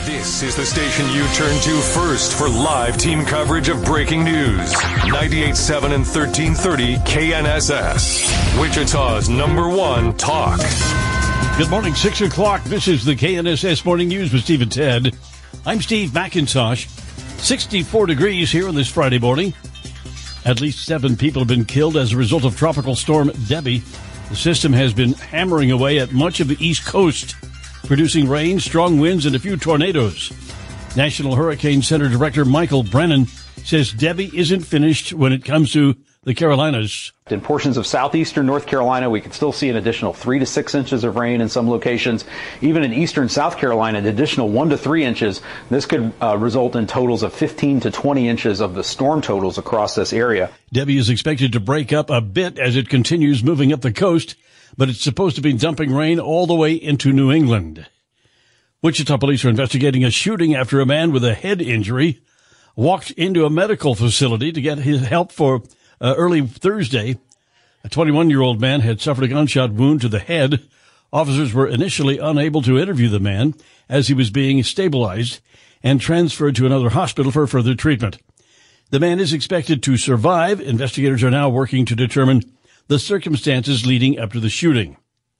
This is the station you turn to first for live team coverage of breaking news. 98.7 and 1330 KNSS. Wichita's #1 talk. Good morning, 6 o'clock. This is the KNSS Morning News with Steve and Ted. I'm Steve McIntosh. 64 degrees here on this Friday morning. At least 7 people have been killed as a result of Tropical Storm Debbie. The system has been hammering away at much of the East Coast, producing rain, strong winds, and a few tornadoes. National Hurricane Center Director Michael Brennan says Debbie isn't finished when it comes to the Carolinas. In portions of southeastern North Carolina, we could still see an additional 3 to 6 inches of rain in some locations. Even in eastern South Carolina, an additional 1 to 3 inches. This could result in totals of 15 to 20 inches of the storm totals across this area. Debbie is expected to break up a bit as it continues moving up the coast, but it's supposed to be dumping rain all the way into New England. Wichita police are investigating a shooting after a man with a head injury walked into a medical facility to get his help for early Thursday. A 21-year-old man had suffered a gunshot wound to the head. Officers were initially unable to interview the man as he was being stabilized and transferred to another hospital for further treatment. The man is expected to survive. Investigators are now working to determine the circumstances leading up to the shooting.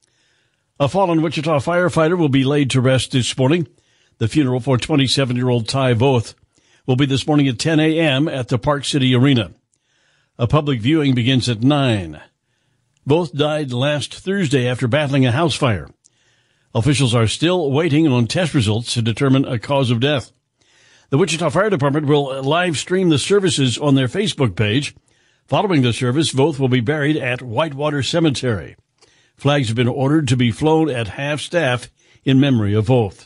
A fallen Wichita firefighter will be laid to rest this morning. The funeral for 27-year-old Ty Voth will be this morning at 10 a.m. at the Park City Arena. A public viewing begins at 9. Both died last Thursday after battling a house fire. Officials are still waiting on test results to determine a cause of death. The Wichita Fire Department will live stream the services on their Facebook page. Following the service, Voth will be buried at Whitewater Cemetery. Flags have been ordered to be flown at half-staff in memory of Voth.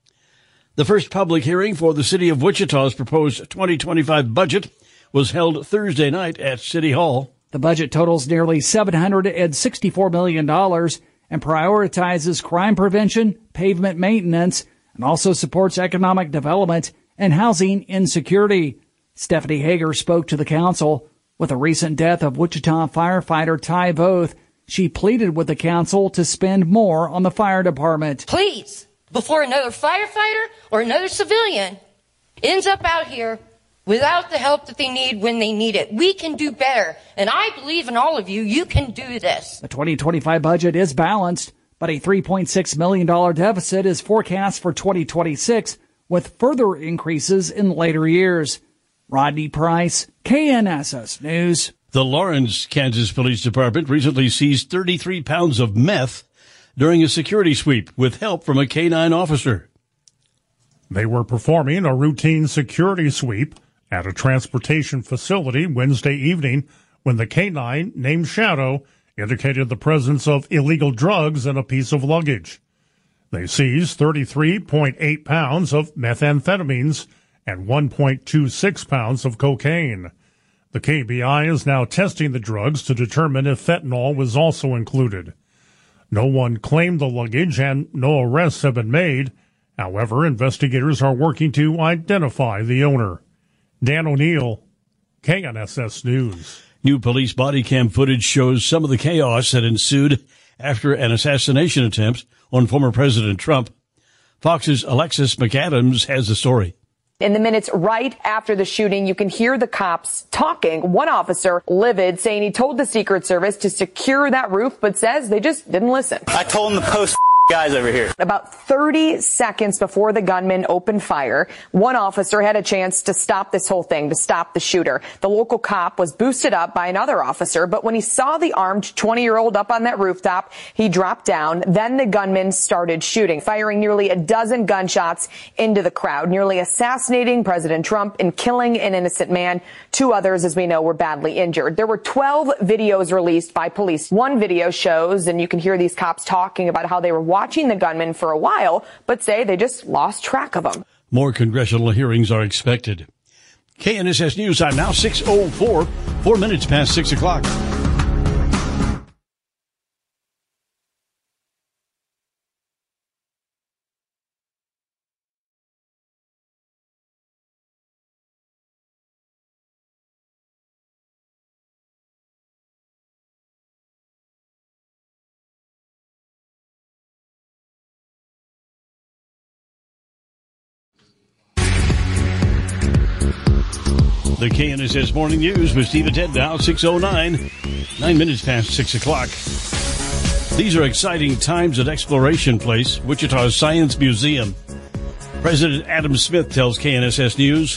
The first public hearing for the city of Wichita's proposed 2025 budget was held Thursday night at City Hall. The budget totals nearly $764 million and prioritizes crime prevention, pavement maintenance, and also supports economic development and housing insecurity. Stephanie Hager spoke to the council. With the recent death of Wichita firefighter Ty Voth, she pleaded with the council to spend more on the fire department. Please, before another firefighter or another civilian ends up out here without the help that they need when they need it, we can do better. And I believe in all of you. You can do this. The 2025 budget is balanced, but a $3.6 million deficit is forecast for 2026, with further increases in later years. Rodney Price, KNSS News. The Lawrence, Kansas Police Department recently seized 33 pounds of meth during a security sweep with help from a K-9 officer. They were performing a routine security sweep at a transportation facility Wednesday evening when the K-9, named Shadow, indicated the presence of illegal drugs in a piece of luggage. They seized 33.8 pounds of methamphetamines and 1.26 pounds of cocaine. The KBI is now testing the drugs to determine if fentanyl was also included. No one claimed the luggage and no arrests have been made. However, investigators are working to identify the owner. Dan O'Neill, KNSS News. New police body cam footage shows some of the chaos that ensued after an assassination attempt on former President Trump. Fox's Alexis McAdams has the story. In the minutes right after the shooting, you can hear the cops talking. One officer, livid, saying he told the Secret Service to secure that roof, but says they just didn't listen. I told them to post guys over here. About 30 seconds before the gunman opened fire, one officer had a chance to stop this whole thing, to stop the shooter. The local cop was boosted up by another officer, but when he saw the armed 20-year-old up on that rooftop, he dropped down. Then the gunman started shooting, firing nearly a dozen gunshots into the crowd, nearly assassinating President Trump and killing an innocent man. 2 others, as we know, were badly injured. There were 12 videos released by police. One video shows, and you can hear these cops talking about how they were watching the gunman for a while, but say they just lost track of him. More congressional hearings are expected. KNSS News time now 6:04, 4 minutes past 6 o'clock. The KNSS Morning News with Steve and Ted now, 6:09, 9 minutes past 6 o'clock. These are exciting times at Exploration Place, Wichita's Science Museum. President Adam Smith tells KNSS News.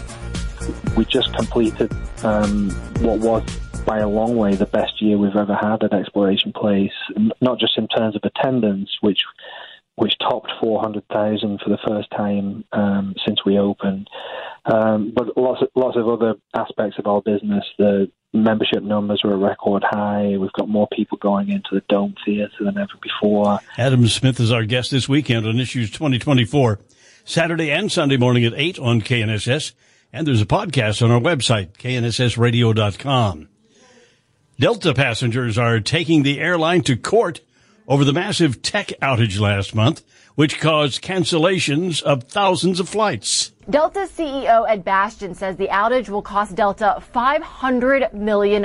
We just completed what was, by a long way, the best year we've ever had at Exploration Place, not just in terms of attendance, which topped 400,000 for the first time since we opened, but lots of other aspects of our business. The membership numbers were a record high. We've got more people going into the Dome Theater than ever before. Adam Smith is our guest this weekend on Issues 2024, Saturday and Sunday morning at 8 on KNSS, and there's a podcast on our website, knssradio.com. Delta passengers are taking the airline to court over the massive tech outage last month, which caused cancellations of thousands of flights. Delta CEO Ed Bastian says the outage will cost Delta $500 million.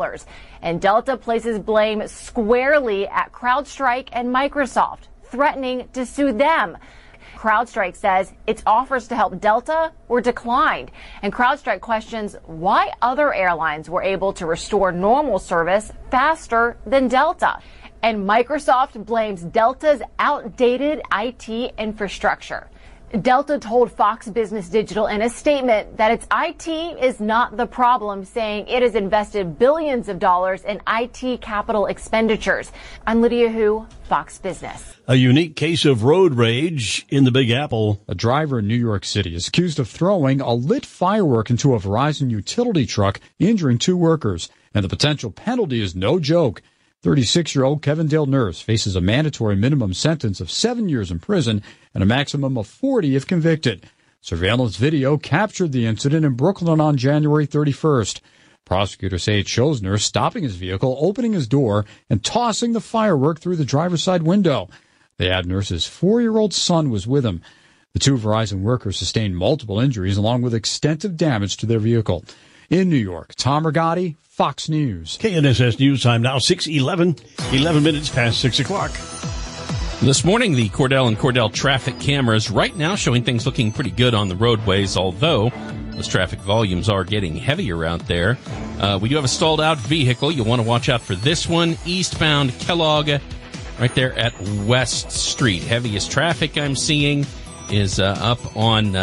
And Delta places blame squarely at CrowdStrike and Microsoft, threatening to sue them. CrowdStrike says its offers to help Delta were declined. And CrowdStrike questions why other airlines were able to restore normal service faster than Delta. And Microsoft blames Delta's outdated IT infrastructure. Delta told Fox Business Digital in a statement that its IT is not the problem, saying it has invested billions of dollars in IT capital expenditures. I'm Lydia Hu, Fox Business. A unique case of road rage in the Big Apple. A driver in New York City is accused of throwing a lit firework into a Verizon utility truck, injuring 2 workers. And the potential penalty is no joke. 36-year-old Kevin Dale Nurse faces a mandatory minimum sentence of 7 years in prison and a maximum of 40 if convicted. Surveillance video captured the incident in Brooklyn on January 31st. Prosecutors say it shows Nurse stopping his vehicle, opening his door, and tossing the firework through the driver's side window. They add Nurse's 4-year-old son was with him. The 2 Verizon workers sustained multiple injuries along with extensive damage to their vehicle. In New York, Tom Rigotti, Fox News. KNSS News Time now, 6:11, 11 minutes past 6 o'clock. This morning, the Cordell and Cordell traffic cameras right now showing things looking pretty good on the roadways, although those traffic volumes are getting heavier out there. We do have a stalled out vehicle. You'll want to watch out for this one. Eastbound Kellogg, right there at West Street. Heaviest traffic I'm seeing is up on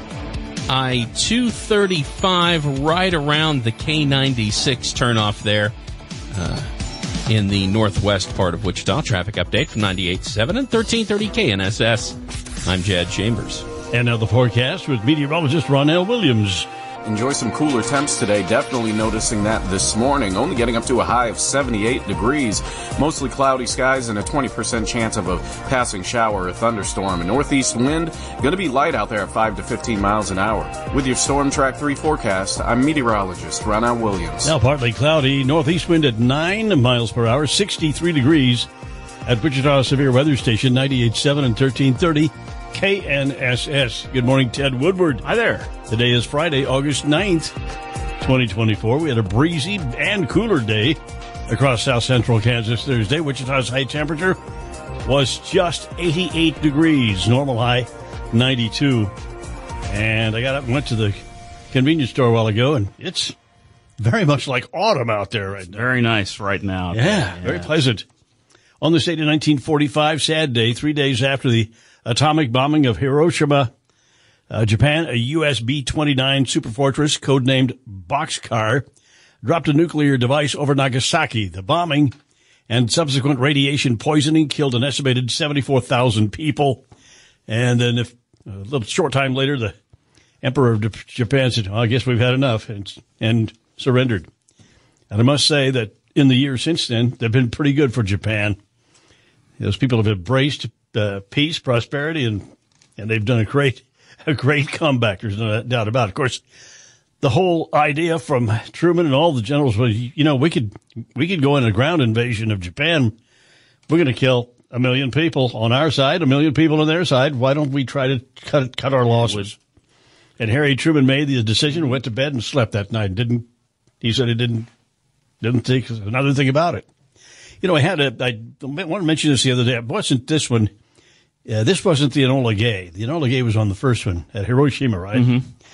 I-235 right around the K-96 turnoff there in the northwest part of Wichita. Traffic update from 98.7 and 1330 KNSS. I'm Jad Chambers. And now the forecast with meteorologist Ronell Williams. Enjoy some cooler temps today. Definitely noticing that this morning. Only getting up to a high of 78 degrees. Mostly cloudy skies and a 20% chance of a passing shower or thunderstorm. A northeast wind going to be light out there at 5 to 15 miles an hour. With your Storm Track 3 forecast, I'm meteorologist Ronald Williams. Now partly cloudy. Northeast wind at 9 miles per hour, 63 degrees. At Wichita Severe Weather Station, 98.7 and 1330. KNSS. Good morning, Ted Woodward. Hi there. Today is Friday, August 9th, 2024. We had a breezy and cooler day across south central Kansas Thursday. Wichita's high temperature was just 88 degrees. Normal high, 92. And I got up and went to the convenience store a while ago, and it's very much like autumn out there right now. Very nice right now. Yeah, very pleasant. On this date in 1945, sad day, 3 days after the atomic bombing of Hiroshima, Japan, a U.S. B-29 superfortress, codenamed Boxcar, dropped a nuclear device over Nagasaki. The bombing and subsequent radiation poisoning killed an estimated 74,000 people. And then a little short time later, the Emperor of Japan said, I guess we've had enough, and surrendered. And I must say that in the years since then, they've been pretty good for Japan. Those people have embraced peace, prosperity, and they've done a great comeback. There's no doubt about it. Of course, the whole idea from Truman and all the generals was, we could go in a ground invasion of Japan. We're going to kill 1 million people on our side, 1 million people on their side. Why don't we try to cut our losses? And Harry Truman made the decision, went to bed and slept that night. He said he didn't think another thing about it. I want to mention this the other day. It wasn't this one. This wasn't the Enola Gay. The Enola Gay was on the first one at Hiroshima, right? Mm-hmm.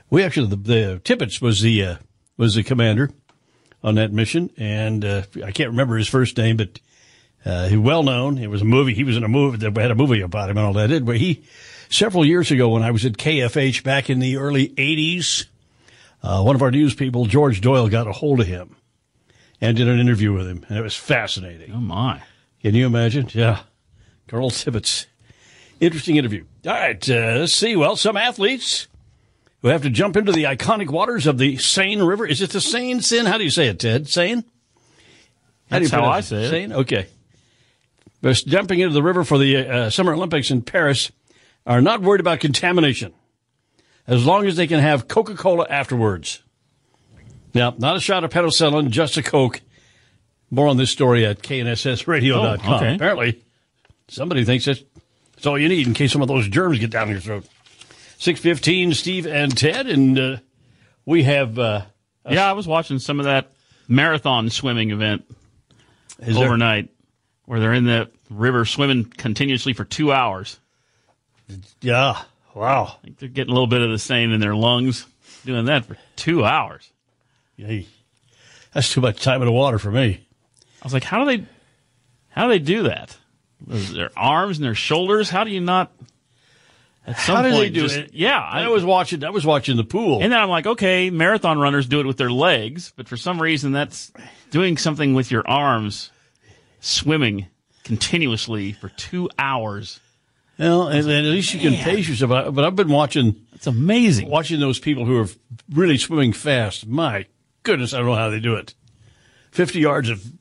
We actually, the Tippett was the commander on that mission, and I can't remember his first name, but he well known. It was a movie. He was in a movie that had a movie about him and all that. But several years ago when I was at KFH back in the early 80s, one of our news people, George Doyle, got a hold of him and did an interview with him, and it was fascinating. Oh, my. Can you imagine? Yeah. Colonel Tippett. Interesting interview. All right, let's see. Well, some athletes who have to jump into the iconic waters of the Seine River. Is it the Seine? How do you say it, Ted? Seine? That's how I say it. Seine? Okay. They're jumping into the river for the Summer Olympics in Paris are not worried about contamination as long as they can have Coca-Cola afterwards. Now, not a shot of penicillin, just a Coke. More on this story at knssradio.com. Okay. Apparently, somebody thinks that's all you need in case some of those germs get down your throat. 6:15, Steve and Ted, and we have... I was watching some of that marathon swimming event overnight where they're in the river swimming continuously for 2 hours. Yeah, wow. I think they're getting a little bit of the same in their lungs doing that for 2 hours. Yay. That's too much time in the water for me. I was like, how do they do that? Their arms and their shoulders? How do you not? At some How do point, they do it? Yeah, I was watching the pool, and then I'm like, okay, marathon runners do it with their legs, but for some reason, that's doing something with your arms, swimming continuously for 2 hours. Well, and at least you can pace yourself. But I've been watching. It's amazing watching those people who are really swimming fast. My goodness, I don't know how they do it. 50 yards of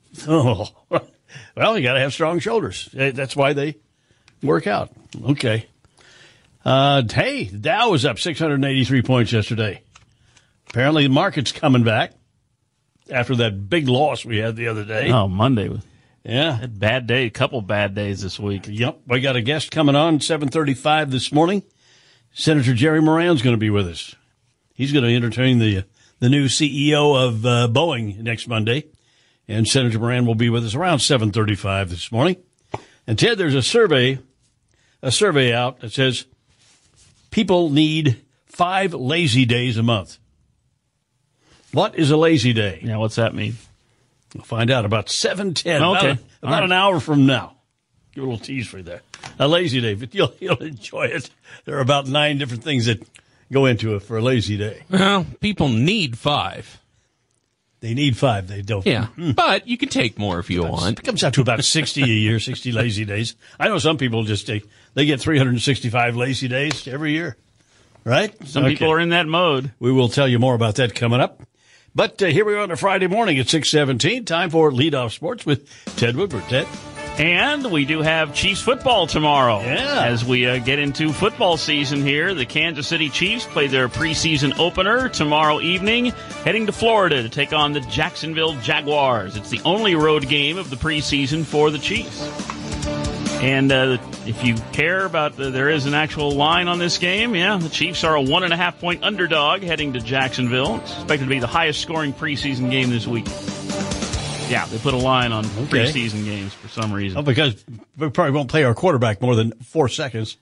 well, you got to have strong shoulders. That's why they work out. Okay. Hey, the Dow was up 683 points yesterday. Apparently the market's coming back after that big loss we had the other day. Oh, Monday. Yeah. A bad day, a couple bad days this week. Yep. We got a guest coming on 7:35 this morning. Senator Jerry Moran's going to be with us. He's going to entertain the new CEO of Boeing next Monday. And Senator Moran will be with us around 7:35 this morning. And Ted, there's a survey out that says people need 5 lazy days a month. What is a lazy day? Yeah, what's that mean? We'll find out about 7:10. Okay. About an hour from now. Give a little tease for you there. A lazy day, but you'll enjoy it. There are about 9 different things that go into it for a lazy day. Well, people need 5. They need 5. They don't. Yeah, but you can take more if you want. It comes out to about 60 a year, 60 lazy days. I know some people just they get 365 lazy days every year, right? Some people are in that mode. We will tell you more about that coming up. But here we are on a Friday morning at 6:17. Time for Leadoff Sports with Ted Woodward. Ted? And we do have Chiefs football tomorrow. Yeah. As we get into football season here, the Kansas City Chiefs play their preseason opener tomorrow evening, heading to Florida to take on the Jacksonville Jaguars. It's the only road game of the preseason for the Chiefs. And if you care about there is an actual line on this game, the Chiefs are a 1.5-point underdog heading to Jacksonville. It's expected to be the highest scoring preseason game this week. Yeah, they put a line on preseason games for some reason. Oh, because we probably won't play our quarterback more than 4 seconds.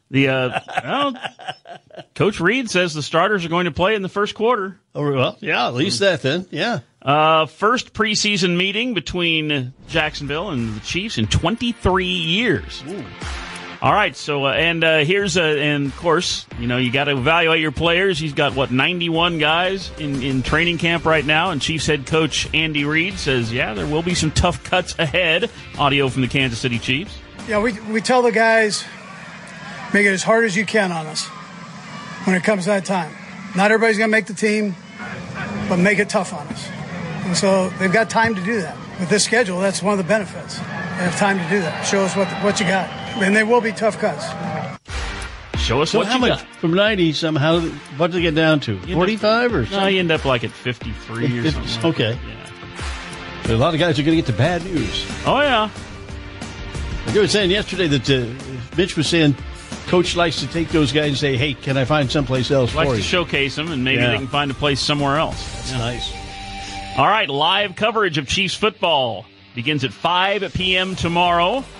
Coach Reed says the starters are going to play in the first quarter. Oh, well, yeah, at least that then, yeah. First preseason meeting between Jacksonville and the Chiefs in 23 years. Ooh. All right, so and of course, you got to evaluate your players. He's got 91 guys in training camp right now, and Chiefs head coach Andy Reid says, there will be some tough cuts ahead. Audio from the Kansas City Chiefs. Yeah, we tell the guys, make it as hard as you can on us when it comes to that time. Not everybody's going to make the team, but make it tough on us. And so they've got time to do that. With this schedule, that's one of the benefits. They have time to do that. Show us what you got. And they will be tough cuts. Show us what you got. From 90, somehow, what did they get down to? 45 or something? No, you end up like at 53 or something. Okay. Yeah. A lot of guys are going to get the bad news. Oh, yeah. They were saying yesterday that Mitch was saying Coach likes to take those guys and say, hey, can I find someplace else for you? Likes to showcase them, and maybe they can find a place somewhere else. That's nice. All right, live coverage of Chiefs football begins at 5 p.m. tomorrow.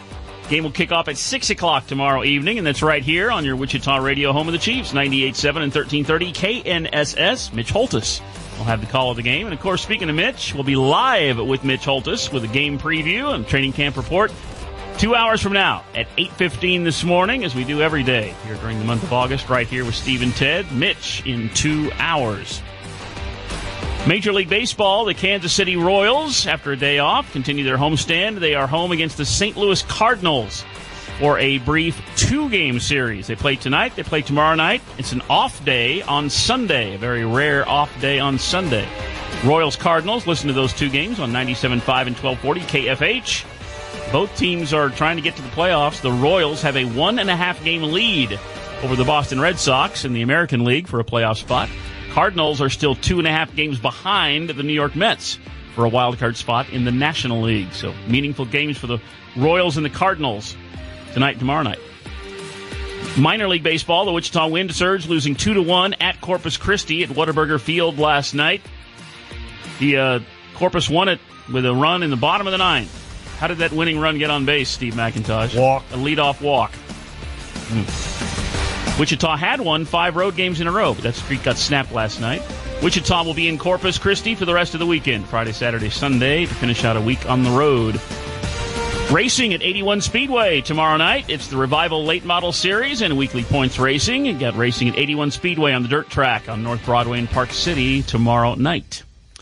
Game will kick off at 6 o'clock tomorrow evening, and that's right here on your Wichita radio home of the Chiefs, 98.7 and 1330 KNSS. Mitch Holtis will have the call of the game. And, of course, speaking of Mitch, we'll be live with Mitch Holtis with a game preview and training camp report 2 hours from now at 8:15 this morning, as we do every day here during the month of August, right here with Steve and Ted. Mitch in 2 hours. Major League Baseball, the Kansas City Royals, after a day off, continue their homestand. They are home against the St. Louis Cardinals for a brief 2-game series. They play tonight. They play tomorrow night. It's an off day on Sunday, a very rare off day on Sunday. Royals-Cardinals, listen to those 2 games on 97.5 and 1240 KFH. Both teams are trying to get to the playoffs. The Royals have a 1.5-game lead over the Boston Red Sox in the American League for a playoff spot. Cardinals are still 2.5 games behind the New York Mets for a wild card spot in the National League. So meaningful games for the Royals and the Cardinals tonight and tomorrow night. Minor League Baseball, the Wichita Wind Surge losing 2-1 at Corpus Christi at Whataburger Field last night. The Corpus won it with a run in the bottom of the 9th. How did that winning run get on base, Steve McIntosh? Walk. A leadoff walk. Wichita had won 5 road games in a row, but that streak got snapped last night. Wichita will be in Corpus Christi for the rest of the weekend, Friday, Saturday, Sunday, to finish out a week on the road. Racing at 81 Speedway tomorrow night. It's the Revival Late Model Series and weekly points racing. You got racing at 81 Speedway on the dirt track on North Broadway in Park City tomorrow night.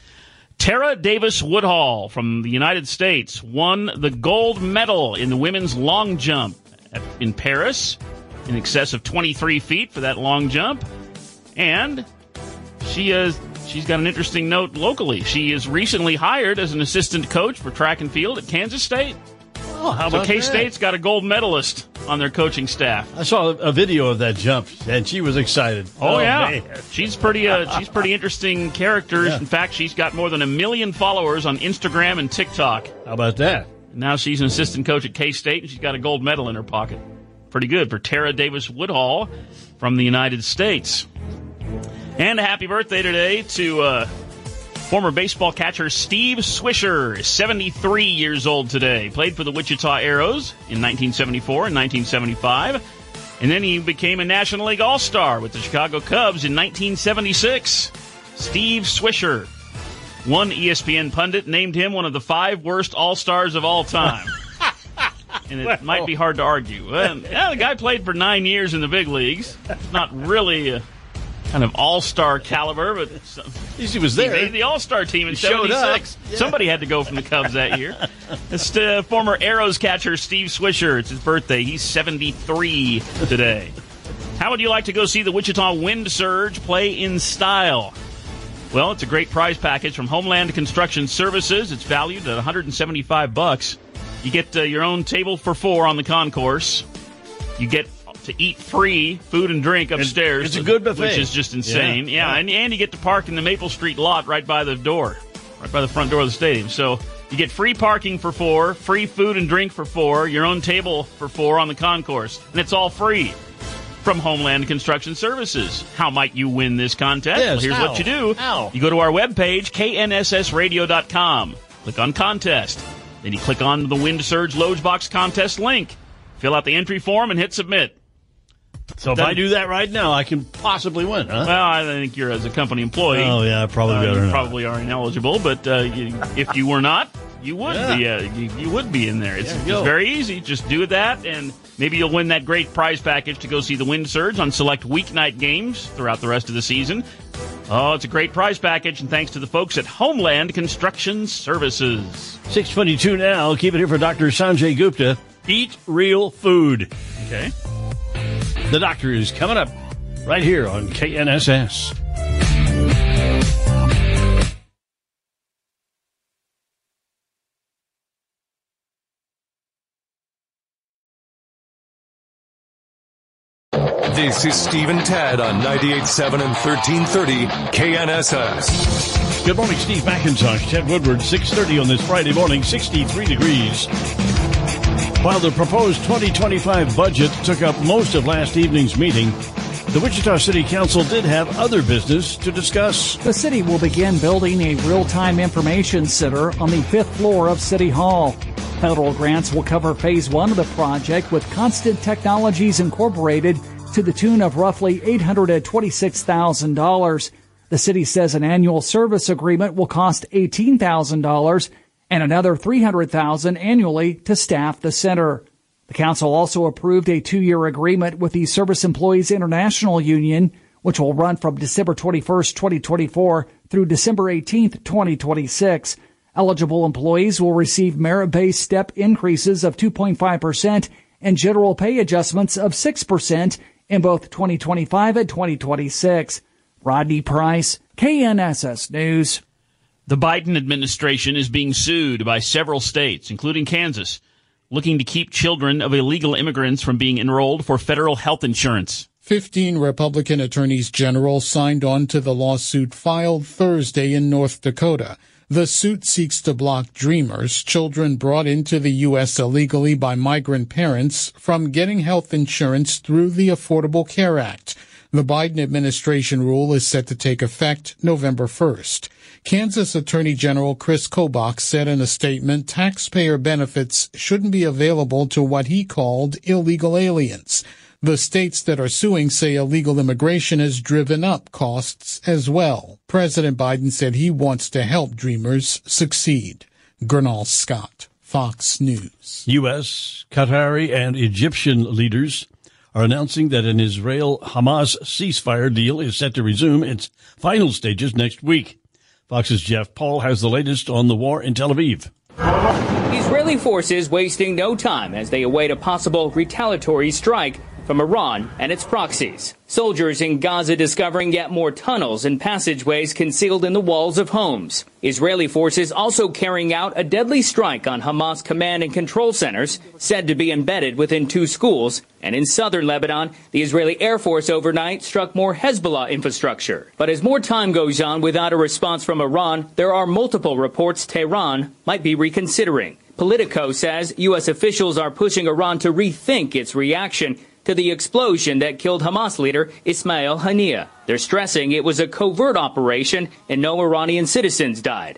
Tara Davis Woodhall from the United States won the gold medal in the women's long jump in Paris, in excess of 23 feet for that long jump. And she's got an interesting note locally. She is recently hired as an assistant coach for track and field at Kansas State. Oh, how about K-State's got a gold medalist on their coaching staff. I saw a video of that jump, and she was excited. Oh yeah, man. she's pretty interesting character. Yeah. In fact, she's got more than 1 million followers on Instagram and TikTok. How about that? Now she's an assistant coach at K-State, and she's got a gold medal in her pocket. Pretty good for Tara Davis Woodhall from the United States. And a happy birthday today to former baseball catcher Steve Swisher, 73 years old today. Played for the Wichita Arrows in 1974 and 1975. And then he became a National League All-Star with the Chicago Cubs in 1976. Steve Swisher. One ESPN pundit named him one of the 5 worst All-Stars of all time. And it might be hard to argue. Well, the guy played for 9 years in the big leagues. Not really a kind of all-star caliber, but he was there. He made the all-star team in 76. Yeah. Somebody had to go from the Cubs that year. It's former Arrows catcher Steve Swisher. It's his birthday. He's 73 today. How would you like to go see the Wichita Wind Surge play in style? Well, it's a great prize package from Homeland Construction Services. It's valued at $175. You get your own table for 4 on the concourse. You get to eat free food and drink upstairs. It's a good buffet. Which is just insane. Yeah. And you get to park in the Maple Street lot right by the door, right by the front door of the stadium. So you get free parking for 4, free food and drink for 4, your own table for 4 on the concourse. And it's all free from Homeland Construction Services. How might you win this contest? Yes, well, here's what you do. How? You go to our webpage, knssradio.com. Click on Contest. Then you click on the Wind Surge Loge Box Contest link. Fill out the entry form and hit Submit. So if I do that right now, I can possibly win, huh? Well, I think you're as a company employee. Oh, yeah, probably better you probably are ineligible, but if you were not, you would be. You would be in there. It's very easy. Just do that, and maybe you'll win that great prize package to go see the Wind Surge on select weeknight games throughout the rest of the season. Oh, it's a great prize package, and thanks to the folks at Homeland Construction Services. 6:22 now. Keep it here for Dr. Sanjay Gupta. Eat real food. Okay. The doctor is coming up right here on KNSS. This is Steve and Ted on 98.7 and 1330 KNSS. Good morning, Steve McIntosh, Ted Woodward, 6:30 on this Friday morning, 63 degrees. While the proposed 2025 budget took up most of last evening's meeting, the Wichita City Council did have other business to discuss. The city will begin building a real-time information center on the 5th floor of City Hall. Federal grants will cover phase 1 of the project with Constant Technologies Incorporated to the tune of roughly $826,000. The city says an annual service agreement will cost $18,000 and another $300,000 annually to staff the center. The council also approved a 2-year agreement with the Service Employees International Union, which will run from December 21st, 2024 through December 18th, 2026. Eligible employees will receive merit-based step increases of 2.5% and general pay adjustments of 6% in both 2025 and 2026. Rodney Price, KNSS News. The Biden administration is being sued by several states, including Kansas, looking to keep children of illegal immigrants from being enrolled for federal health insurance. 15 Republican attorneys general signed on to the lawsuit filed Thursday in North Dakota. The suit seeks to block Dreamers, children brought into the U.S. illegally by migrant parents, from getting health insurance through the Affordable Care Act. The Biden administration rule is set to take effect November 1st. Kansas Attorney General Chris Kobach said in a statement taxpayer benefits shouldn't be available to what he called illegal aliens. The states that are suing say illegal immigration has driven up costs as well. President Biden said he wants to help Dreamers succeed. Gernal Scott, Fox News. U.S., Qatari, and Egyptian leaders are announcing that an Israel-Hamas ceasefire deal is set to resume its final stages next week. Fox's Jeff Paul has the latest on the war in Tel Aviv. Israeli forces wasting no time as they await a possible retaliatory strike from Iran and its proxies. Soldiers in Gaza discovering yet more tunnels and passageways concealed in the walls of homes. Israeli forces also carrying out a deadly strike on Hamas command and control centers said to be embedded within 2 schools. And in southern Lebanon, the Israeli Air Force overnight struck more Hezbollah infrastructure. But as more time goes on without a response from Iran, there are multiple reports Tehran might be reconsidering. Politico says U.S. officials are pushing Iran to rethink its reaction to the explosion that killed Hamas leader Ismail Haniyeh. They're stressing it was a covert operation and no Iranian citizens died.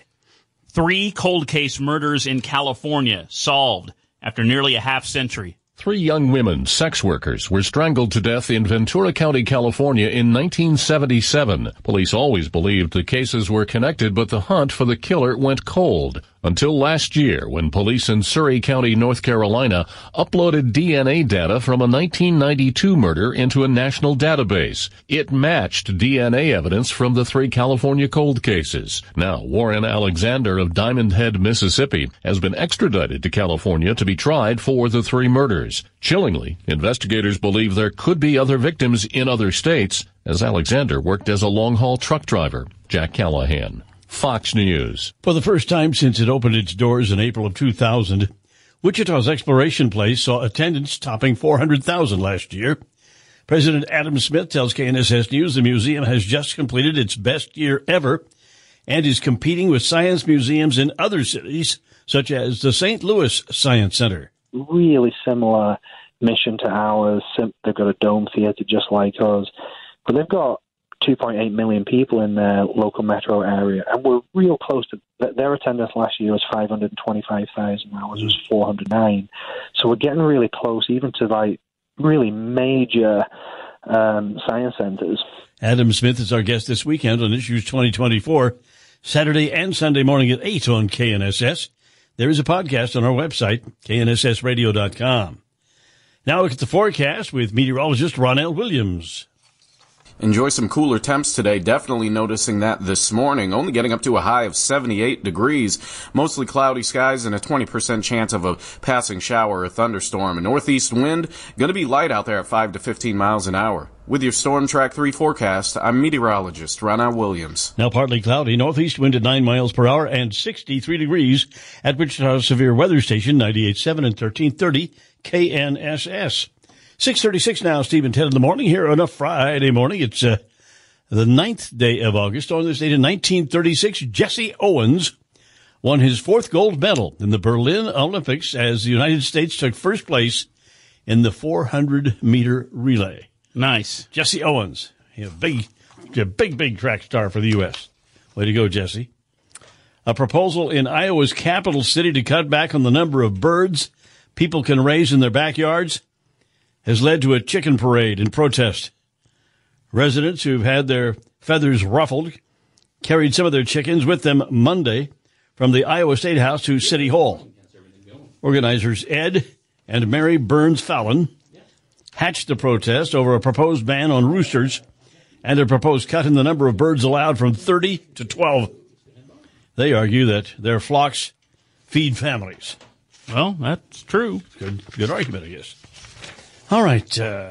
3 cold case murders in California solved after nearly a half century. 3 young women, sex workers, were strangled to death in Ventura County, California in 1977. Police always believed the cases were connected, but the hunt for the killer went cold. Until last year, when police in Surrey County, North Carolina, uploaded DNA data from a 1992 murder into a national database. It matched DNA evidence from the 3 California cold cases. Now, Warren Alexander of Diamond Head, Mississippi, has been extradited to California to be tried for the 3 murders. Chillingly, investigators believe there could be other victims in other states, as Alexander worked as a long-haul truck driver. Jack Callahan, Fox News. For the first time since it opened its doors in April of 2000, Wichita's Exploration Place saw attendance topping 400,000 last year. President Adam Smith tells KNSS News the museum has just completed its best year ever and is competing with science museums in other cities, such as the St. Louis Science Center. Really similar mission to ours. They've got a dome theater just like us, but they've got 2.8 million people in their local metro area, and we're real close to their attendance last year was 525,000. Ours was 409. So we're getting really close, even to like really major science centers. Adam Smith is our guest this weekend on Issues 2024, Saturday and Sunday morning at 8 on KNSS. There is a podcast on our website, knssradio.com. Now look at the forecast with meteorologist Ronell Williams. Enjoy some cooler temps today. Definitely noticing that this morning. Only getting up to a high of 78 degrees. Mostly cloudy skies and a 20% chance of a passing shower or thunderstorm. A northeast wind going to be light out there at 5 to 15 miles an hour. With your Storm Track 3 forecast, I'm meteorologist Ronald Williams. Now partly cloudy, northeast wind at 9 miles per hour and 63 degrees at Wichita's Severe Weather Station, 98.7 and 1330 KNSS. 6:36 now, Steve and Ted in the morning here on a Friday morning. It's the 9th day of August. On this date in 1936, Jesse Owens won his 4th gold medal in the Berlin Olympics as the United States took first place in the 400-meter relay. Nice. Jesse Owens, a big track star for the U.S. Way to go, Jesse. A proposal in Iowa's capital city to cut back on the number of birds people can raise in their backyards has led to a chicken parade in protest. Residents who've had their feathers ruffled carried some of their chickens with them Monday from the Iowa State House to City Hall. Organizers Ed and Mary Burns Fallon hatched the protest over a proposed ban on roosters and a proposed cut in the number of birds allowed from 30 to 12. They argue that their flocks feed families. Well, that's true. Good argument, I guess. All right.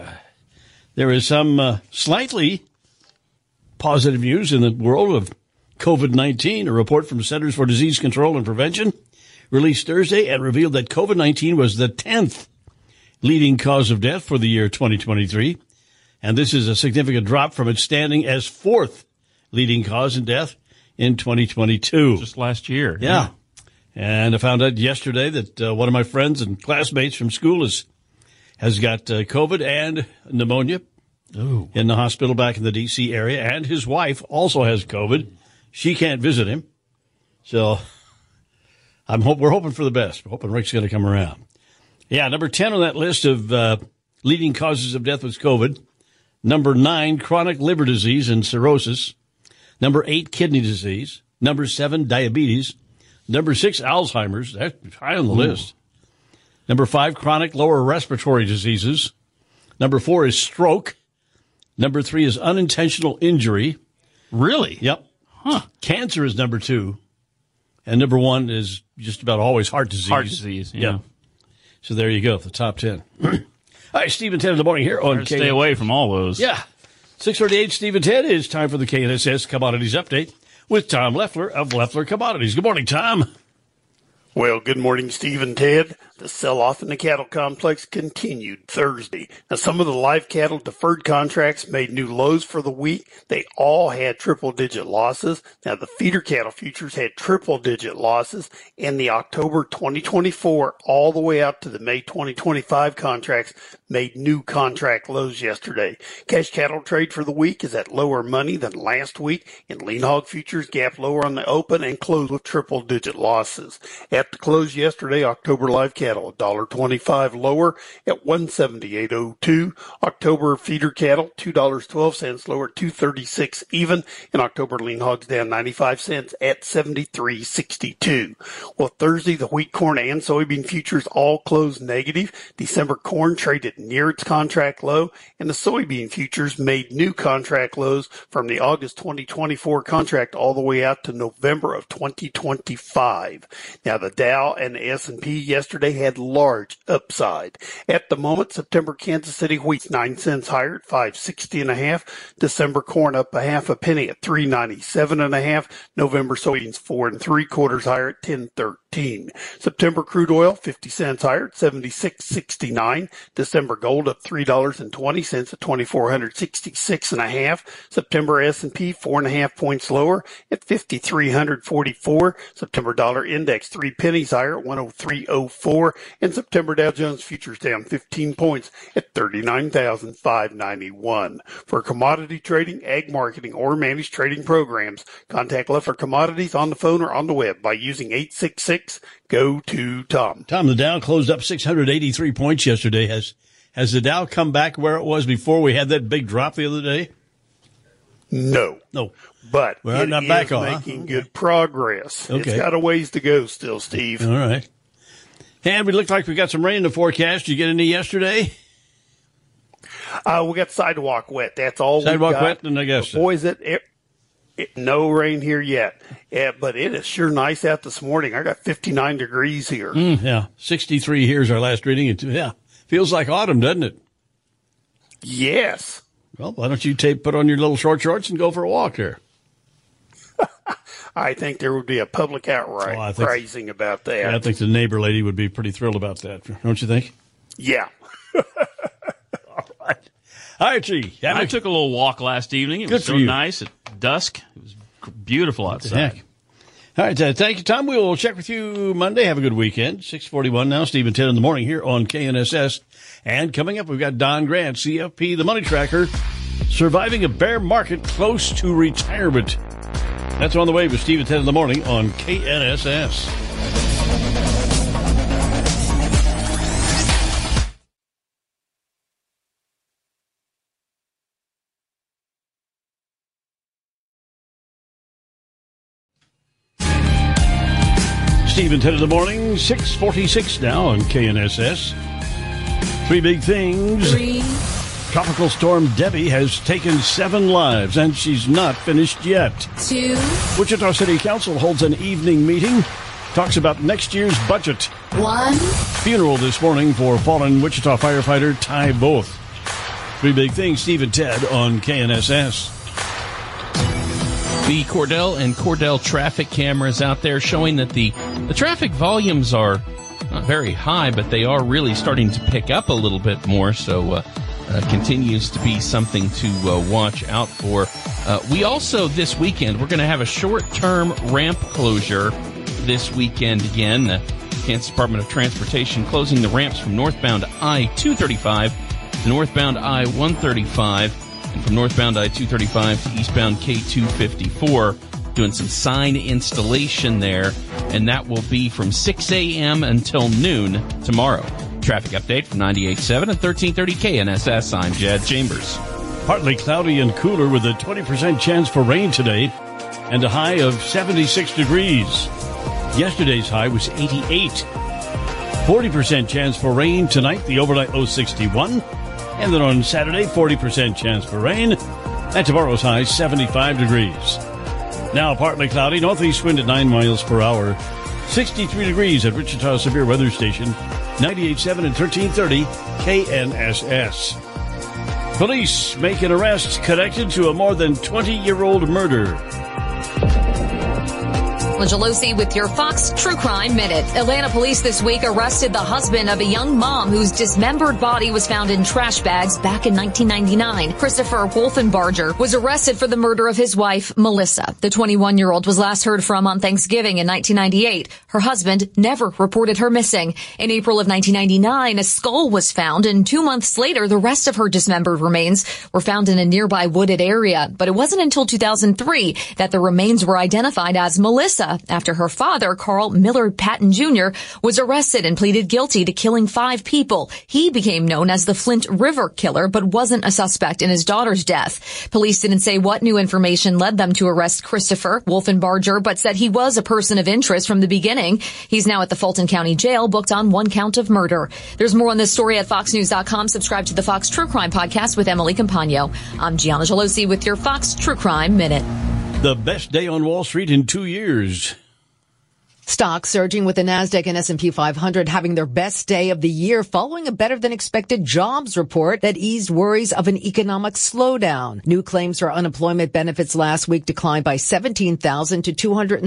There is some slightly positive news in the world of COVID-19. A report from Centers for Disease Control and Prevention released Thursday and revealed that COVID-19 was the 10th leading cause of death for the year 2023. And this is a significant drop from its standing as fourth leading cause in death in 2022. Just last year. Yeah. And I found out yesterday that one of my friends and classmates from school has got COVID and pneumonia in the hospital back in the D.C. area. And his wife also has COVID. She can't visit him. So we're hoping for the best. We're hoping Rick's going to come around. Yeah, number 10 on that list of leading causes of death was COVID. Number 9, chronic liver disease and cirrhosis. Number 8, kidney disease. Number 7, diabetes. Number 6, Alzheimer's. That's high on the list. Number 5, chronic lower respiratory diseases. Number 4 is stroke. Number 3 is unintentional injury. Really? Yep. Huh. Cancer is number 2. And number 1 is just about always heart disease. Heart disease, yeah. Yep. So there you go, the top 10. All right, Steve and Ted in the morning here on Stay away from all those. Yeah. 6:38, Steve and Ted. It's time for the KNSS Commodities Update with Tom Leffler of Leffler Commodities. Good morning, Tom. Well, good morning, Steve and Ted. The sell-off in the cattle complex continued Thursday. Now, some of the live cattle deferred contracts made new lows for the week. They all had triple-digit losses. Now, the feeder cattle futures had triple-digit losses, and the October 2024 all the way out to the May 2025 contracts made new contract lows yesterday. Cash cattle trade for the week is at lower money than last week, and lean hog futures gapped lower on the open and closed with triple-digit losses. At the close yesterday, October live cattle $1.25 lower at $178.02. October feeder cattle $2.12 lower at $2.36 even. And October lean hogs down 95 cents at $73.62. Well, Thursday the wheat, corn, and soybean futures all closed negative. December corn traded near its contract low, and the soybean futures made new contract lows from the August 2024 contract all the way out to November of 2025. Now, the Dow and the S&P yesterday had large upside. At the moment, September Kansas City wheat's 9 cents higher at $5.60.5. December corn up a half a penny at $3.97.5. November soybeans 4 3/4 higher at $10.13. September crude oil 50 cents higher at $76.69. December gold up $3.20 at $2,466.5. September S&P 4.5 points lower at 5,344. September dollar index 3 pennies higher at 103.04. And September Dow Jones futures down 15 points at 39,591. For commodity trading, ag marketing, or managed trading programs, contact Leffler Commodities on the phone or on the web by using 866-GO-TO-TOM. Tom, the Dow closed up 683 points yesterday. Has the Dow come back where it was before we had that big drop the other day? No. But we're it not is back making good progress. Okay. It's got a ways to go still, Steve. All right. And we look like we got some rain in the forecast. Did you get any yesterday? We got sidewalk wet. That's all sidewalk we got. Wet, and I guess boys, no rain here yet. Yeah, but it is sure nice out this morning. I got 59 degrees here. Yeah, 63 here's our last reading. Yeah, feels like autumn, doesn't it? Yes. Well, why don't you put on your little short shorts and go for a walk here? I think there would be a public outright praising about that. Yeah, I think the neighbor lady would be pretty thrilled about that. Don't you think? Yeah. All right, G. I took a little walk last evening. It was so nice at dusk. It was beautiful outside. All right, thank you, Tom. We will check with you Monday. Have a good weekend. 6:41 now, Steve and Ted in the morning here on KNSS. And coming up, we've got Don Grant, CFP, the Money Tracker, surviving a bear market close to retirement. That's On the Way with Steve at 10 in the morning on KNSS. Steve at 10 in the morning, 6:46 now on KNSS. Three big things. Tropical storm Debbie has taken 7 lives, and she's not finished yet. 2. Wichita City Council holds an evening meeting, talks about next year's budget. 1. Funeral this morning for fallen Wichita firefighter Ty Both. Three big things, Steve and Ted on KNSS. The Cordell and Cordell traffic cameras out there showing that the traffic volumes are not very high, but they are really starting to pick up a little bit more, so continues to be something to watch out for. We also, this weekend, we're going to have a short-term ramp closure this weekend again. The Kansas Department of Transportation closing the ramps from northbound I-235 to northbound I-135, and from northbound I-235 to eastbound K-254, doing some sign installation there, and that will be from 6 a.m. until noon tomorrow. Traffic update from 98.7 and 1330 KNSS. I'm Jed Chambers. Partly cloudy and cooler with a 20% chance for rain today and a high of 76 degrees. Yesterday's high was 88. 40% chance for rain tonight, the overnight low 61. And then on Saturday, 40% chance for rain. And tomorrow's high 75 degrees. Now partly cloudy, northeast wind at 9 miles per hour. 63 degrees at Wichita Severe Weather Station. 98.7 and 1330 KNSS. Police make an arrest connected to a more than 20-year-old murder. Gelosi with your Fox True Crime Minute. Atlanta police this week arrested the husband of a young mom whose dismembered body was found in trash bags back in 1999. Christopher Wolfenbarger was arrested for the murder of his wife, Melissa. The 21-year-old was last heard from on Thanksgiving in 1998. Her husband never reported her missing. In April of 1999, a skull was found, and 2 months later, the rest of her dismembered remains were found in a nearby wooded area. But it wasn't until 2003 that the remains were identified as Melissa, after her father, Carl Millard Patton Jr., was arrested and pleaded guilty to killing 5 people. He became known as the Flint River Killer, but wasn't a suspect in his daughter's death. Police didn't say what new information led them to arrest Christopher Wolfenbarger, but said he was a person of interest from the beginning. He's now at the Fulton County Jail, booked on 1 count of murder. There's more on this story at foxnews.com. Subscribe to the Fox True Crime Podcast with Emily Campagno. I'm Gianna Gelosi with your Fox True Crime Minute. The best day on Wall Street in 2 years. Stocks surging with the Nasdaq and S&P 500 having their best day of the year following a better-than-expected jobs report that eased worries of an economic slowdown. New claims for unemployment benefits last week declined by 17,000 to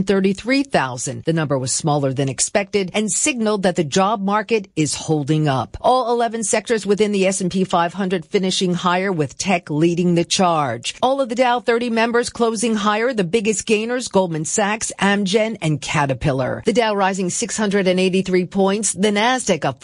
233,000. The number was smaller than expected and signaled that the job market is holding up. All 11 sectors within the S&P 500 finishing higher, with tech leading the charge. All of the Dow 30 members closing higher, the biggest gainers Goldman Sachs, Amgen, and Caterpillar. The Dow rising 683 points, the Nasdaq up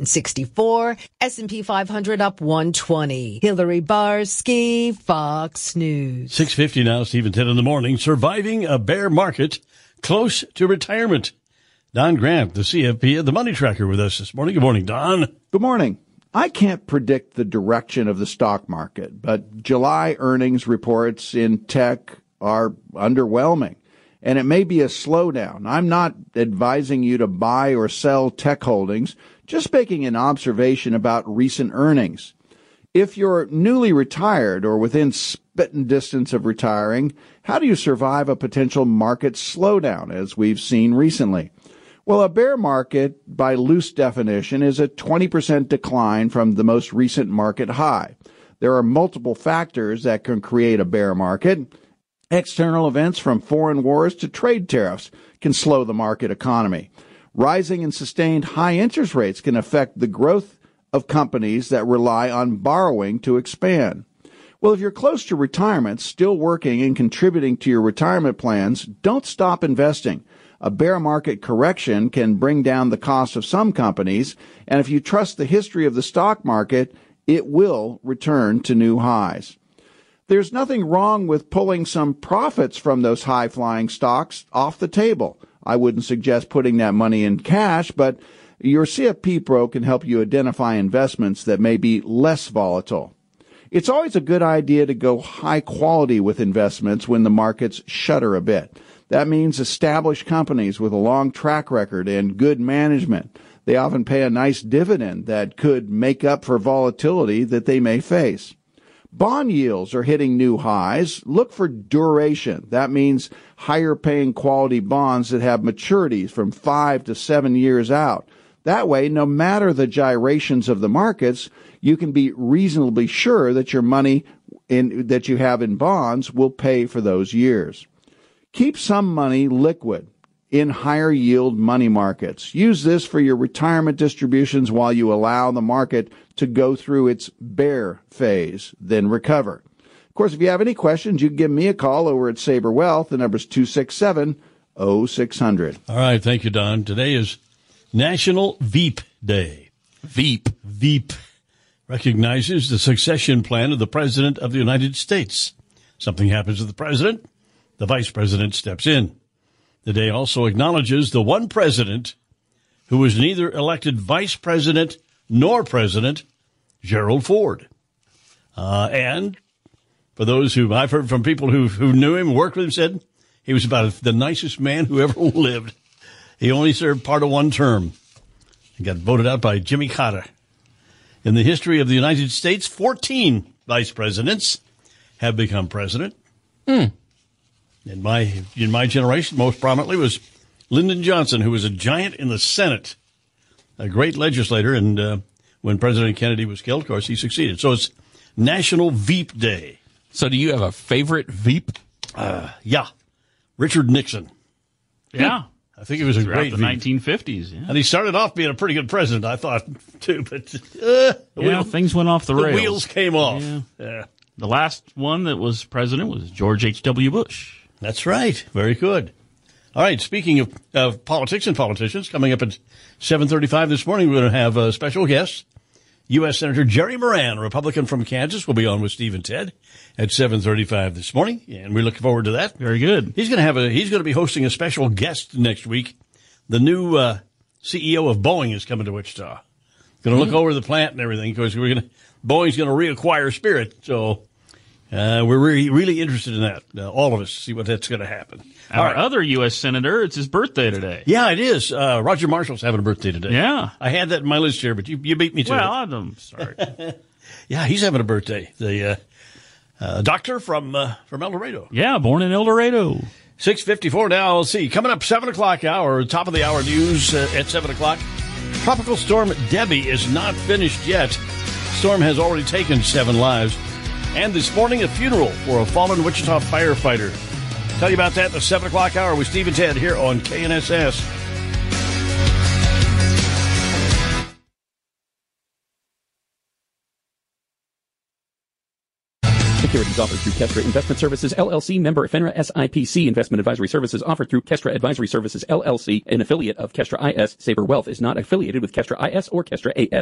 464, S&P 500 up 120. Hillary Barsky, Fox News. 6:50 now, Steve, 10 in the morning. Surviving a bear market, close to retirement. Don Grant, the CFP of the Money Tracker, with us this morning. Good morning, Don. Good morning. I can't predict the direction of the stock market, but July earnings reports in tech are underwhelming. And it may be a slowdown. I'm not advising you to buy or sell tech holdings, just making an observation about recent earnings. If you're newly retired or within spitting distance of retiring, how do you survive a potential market slowdown, as we've seen recently? Well, a bear market, by loose definition, is a 20% decline from the most recent market high. There are multiple factors that can create a bear market. External events from foreign wars to trade tariffs can slow the market economy. Rising and sustained high interest rates can affect the growth of companies that rely on borrowing to expand. Well, if you're close to retirement, still working and contributing to your retirement plans, don't stop investing. A bear market correction can bring down the cost of some companies, and if you trust the history of the stock market, it will return to new highs. there's nothing wrong with pulling some profits from those high-flying stocks off the table. I wouldn't suggest putting that money in cash, but your CFP Pro can help you identify investments that may be less volatile. It's always a good idea to go high quality with investments when the markets shudder a bit. That means established companies with a long track record and good management. They often pay a nice dividend that could make up for volatility that they may face. Bond yields are hitting new highs. Look for duration. That means higher paying quality bonds that have maturities from 5 to 7 years out. That way, no matter the gyrations of the markets, you can be reasonably sure that your money that you have in bonds will pay for those years. Keep some money liquid in higher yield money markets. Use this for your retirement distributions while you allow the market to go through its bear phase, then recover. Of course, if you have any questions, you can give me a call over at Sabre Wealth. The number's 267-0600. All right, thank you, Don. Today is National Veep Day. Veep recognizes the succession plan of the President of the United States. Something happens to the President, the Vice President steps in. The day also acknowledges the one president who was neither elected Vice President nor President, Gerald Ford. And for those who I've heard from people who knew him, worked with him, said he was about the nicest man who ever lived. He only served part of one term. He got voted out by Jimmy Carter. In the history of the United States, 14 vice presidents have become president. In my generation, most prominently was Lyndon Johnson, who was a giant in the Senate, a great legislator. And when President Kennedy was killed, of course, he succeeded. So it's National Veep Day. So do you have a favorite Veep? Yeah. Richard Nixon. Yeah. I think he was a Throughout great the Veep. 1950s. Yeah. And he started off being a pretty good president, I thought, too. But things went off the rails. The wheels came off. Yeah. The last one that was president was George H.W. Bush. That's right. Very good. All right. Speaking of politics and politicians, coming up at 7:35 this morning, we're going to have a special guest. U.S. Senator Jerry Moran, a Republican from Kansas, will be on with Steve and Ted at 7:35 this morning, and we look forward to that. Very good. He's going to be hosting a special guest next week. The new CEO of Boeing is coming to Wichita. Going to look over the plant and everything because Boeing's going to reacquire Spirit. So we're really interested in that. All of us see what that's going to happen. Our other U.S. Senator, it's his birthday today. Yeah, it is. Roger Marshall's having a birthday today. Yeah. I had that in my list here, but you beat me to it. Well, I'm sorry. Yeah, he's having a birthday. The doctor from El Dorado. Yeah, born in El Dorado. 6:54 now. Let's see. Coming up 7 o'clock hour, top of the hour news at 7 o'clock. Tropical storm Debbie is not finished yet. Storm has already taken 7 lives. And this morning, a funeral for a fallen Wichita firefighter. Tell you about that at the 7 o'clock hour with Steve and Ted here on KNSS. Securities offered through Kestra Investment Services, LLC, member FINRA SIPC. Investment advisory services offered through Kestra Advisory Services, LLC, an affiliate of Kestra IS. Sabre Wealth is not affiliated with Kestra IS or Kestra AS.